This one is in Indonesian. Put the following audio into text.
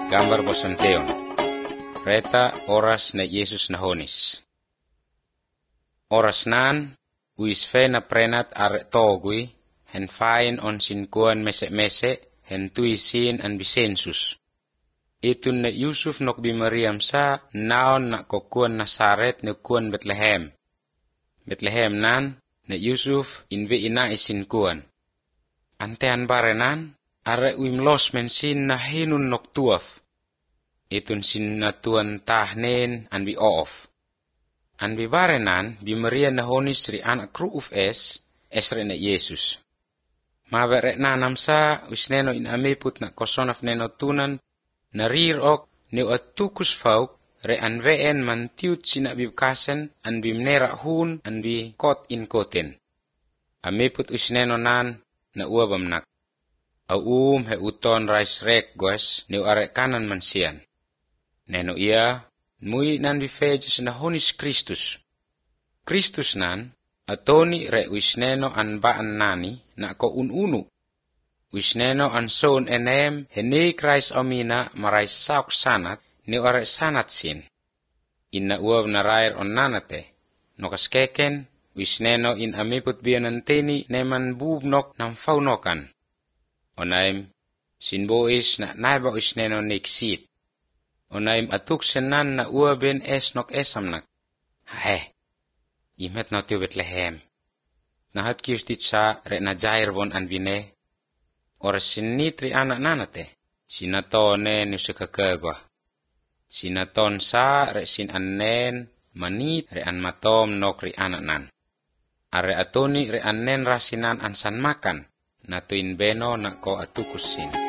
gambar bosanteon. Reta oras na Yesus nahonis. Oras nan, uisfe na prenat are togui, hen fain on sinkuan mese-mese, hen tuisin an bisensus. Itun na Yusuf nok bimariam sa, naon na kokuan Nasaret na kuan Bethlehem. Bethlehem nan, na Yusuf inbe ina isinkuan. Antean barenan, are uimlos mensin na hinun nok tuaf. Itun sin na tuan tahnen an bi oof. An bi barenan, bimarian na honis ri anak ruuf esre na Yesus. Mabere na namsa, usneno in amiput na kosonaf neno tunan, na rirok ni atukus fauk, re an veen mantiut sinabibkasen, an bimnera hun, an bi kot in koten. Amiput usneno nan, na uabamnak. Au he uton rais rek gwas, ni are kanan mansian. Neno ia, mui nan bifejus na honis Kristus. Kristus nan, atoni re wisneno an baan nani, na ko ununu. Wisneno an son enem, heni Christ omina maray sauk sanat, ni are sanat sin. Inna uab na rair on nanate, no kaskeken, wisneno in amiput biananteni neman bubnok nam faunokan. Onaim, sinbois na naiba wisneno niksit. Onaim atuk senan na uaben esnok esamnak. Hae, imet na tiu Bethlehem. Nahat kiustit sa re na jairbon an bine. Oras sinitri anak nanate, sinatone nusikakagwa. Sinaton sa re sin annen manit re an matom nok ri anak nan. Are atoni re annen rasinan an san makan, na tuin beno na ko atukusin.